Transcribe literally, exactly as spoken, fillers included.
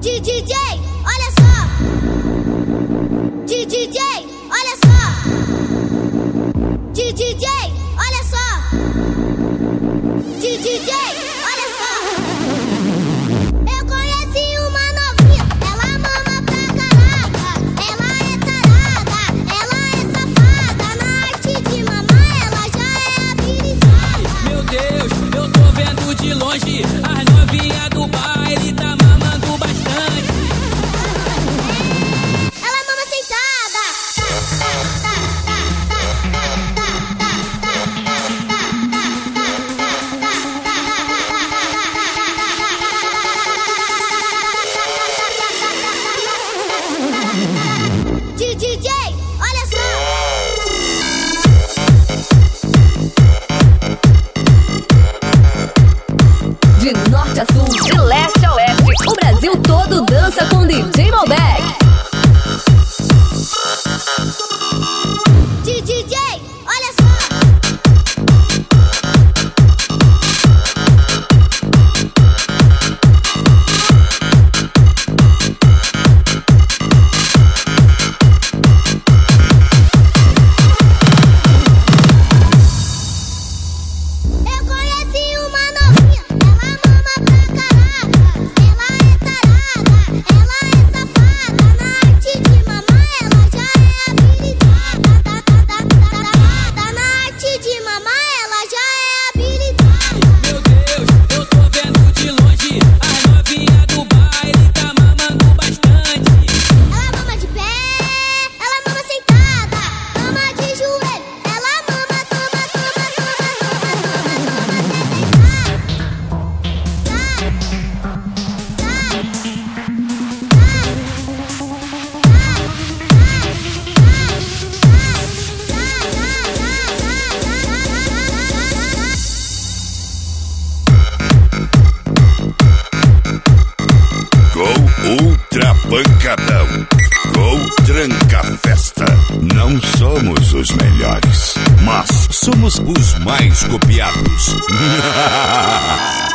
D J, olha só. D J, olha só. D J, olha só. D J, olha só. Eu conheci uma novinha, ela mama pra caraca. Ela é tarada, ela é safada. Na arte de mamar, ela já é habilitada. Meu Deus, eu tô vendo de longe as novinhas do baile tá mamando bastante. Ela mama sentada. D J, olha só. De norte a sul, de leste a oeste, o Brasil todo dança com D J Malbec. D J, olha só. Eu conheci uma novinha, ela mama pra caraca. Ela é tarada, ela é safada. Na arte de mamar, ela já é habilitada. Na arte de mamar, ela já é habilitada. Meu Deus, eu tô vendo de longe as novinhas do baile tá mamando bastante. Ela mama de pé, ela mama sentada, mama de joelho, ela mama, toma, toma, toma, Gol Ultra Pancadão. Gol Tranca Festa. Não somos os melhores, mas somos os mais copiados.